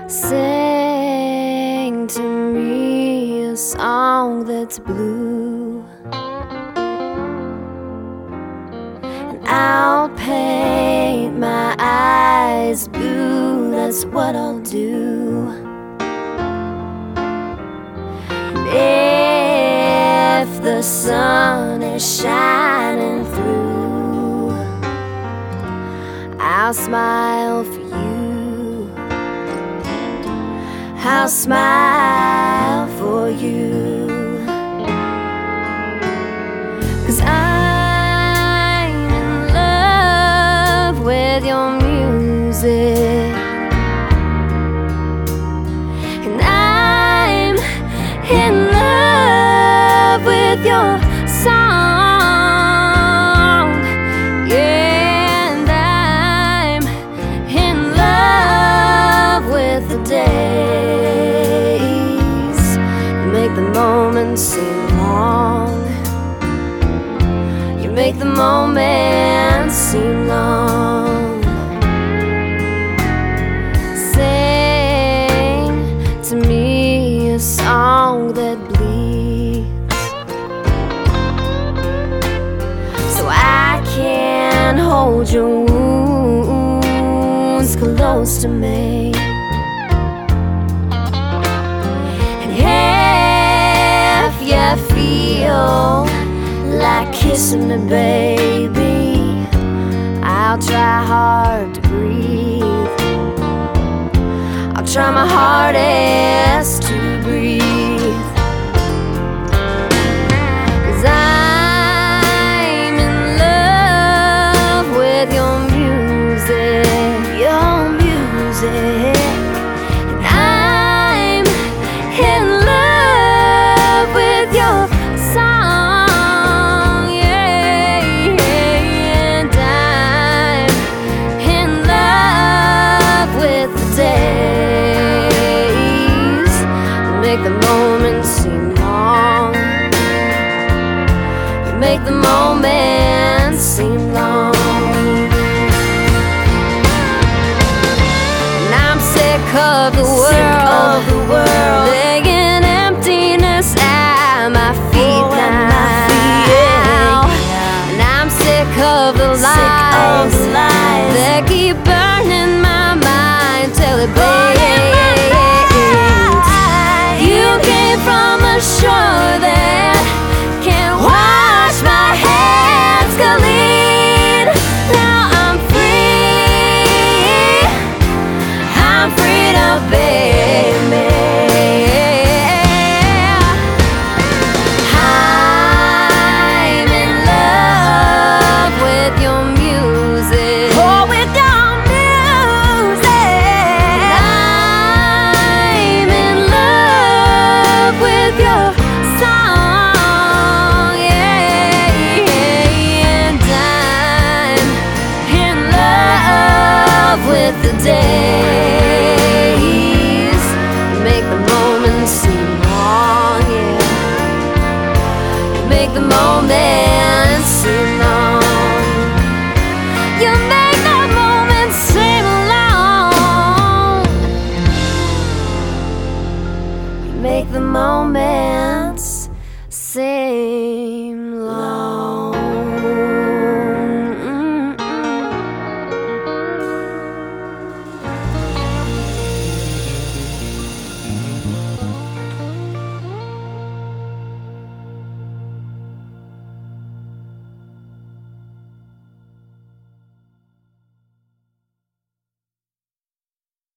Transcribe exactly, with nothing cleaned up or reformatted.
Sing to me a song that's blue, and I'll paint my eyes blue, that's what I'll do. And if the sun is shining through, I'll smile for you, I'll smile for you, 'cause I'm in love with your music, and I'm in love with your song, yeah, and I'm in love with the days. You make the moments seem long, you make the moments seem long. Sing to me a song that bleeds, so I can hold your wounds close to me. And if you feel like kissing me, baby, I'll try hard to breathe, I'll try my hardest to breathe, 'cause I'm in love with your music, your music, and I'm in love with your song, yeah, and I'm in love with the days. Make the moments seem long, you make the moments seem long. And I'm sick of the world, of the world laying emptiness at my feet oh, now. My feet, yeah. And I'm sick of the lies, of the lies that keep burning my mind till it bleeds. You came from a shore that can't wash my hands clean. Now I'm free, I'm free to be me. I'm in love with your music, oh, with your music. I'm in love with your song, yeah, and I'm in love with the days. Make the moments seem long, yeah, make the moments seem long, you make the moments seem long, you make the moments seem